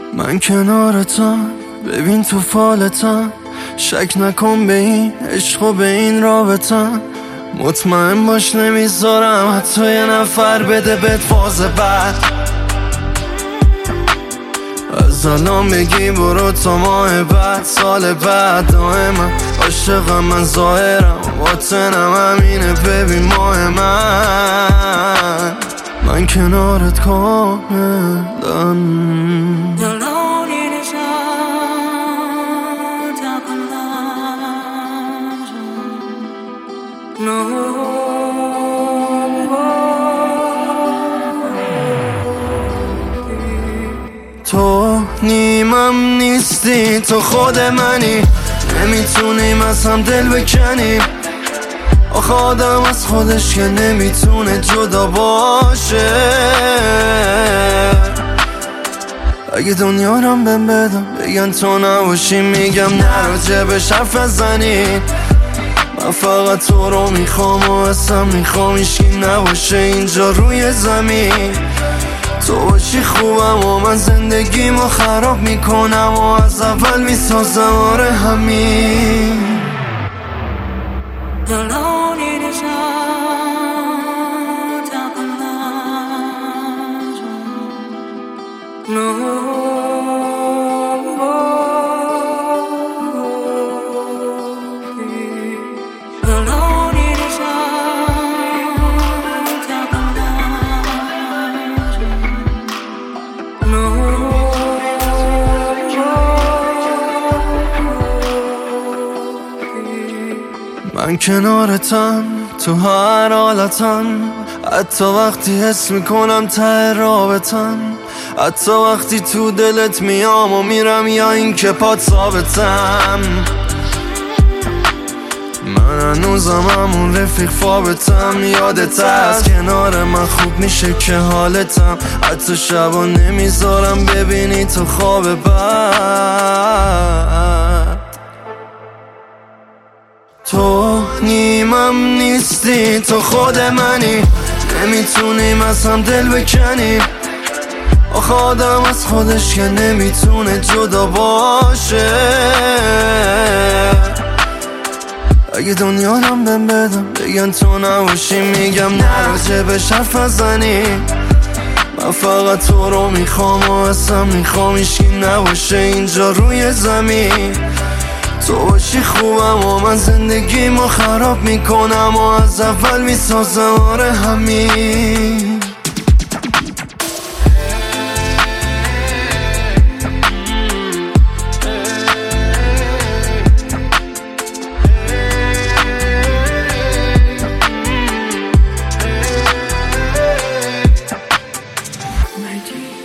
من کنارتم، ببین تو فالتم، شک نکن به این عشق و به این رابطم. مطمئن باش نمیذارم حتی یه نفر بده بهت فاز بعد. از الان بگی برو تا ماه بعد، سال بعد دائما عاشقم من ظاهرم، باطنم همینه ببین ماه من کنارت کاملم. تو نیمم نیستی، تو خود منی، نمیتونیم از هم دل بکنیم. آخه آدم از خودش که نمیتونه جدا باشه. اگه دنیا رم بهم بدم بگن تو نباشی، میگم نراجبش حرف نزنی. من فقط تو رو میخوام و اصلا میخوام هیچکی نباشه اینجا روی زمین. تو باشی خوبم و من زندگیمو خراب میکنم و از اول میسازم آره همین. من کنارتم تو هر حالتم، حتی وقتی حس میکنم ته رابطم، حتی وقتی تو دلت میام و میرم یا این که پات ثابتم. من هنوزم همون رفیق فابتم، یادت هست کنار من خوب میشه که حالتم. حتی شبا نمیذارم ببینی تو خواب بعد. تو نیمم نیستی، تو خود منی، نمیتونیم از هم دل بکنیم. آخه آدم از خودش که نمیتونه جدا باشه. اگه دنیا رم بهم بدم بگن تو نباشی، میگم نراجبش حرف نزنی. من فقط تو رو میخوام و اصلا میخوام هیچکی نباشه اینجا روی زمین. تو باشی خوبم و من زندگیمو خراب میکنم و از اول میسازم آره همین. My dear.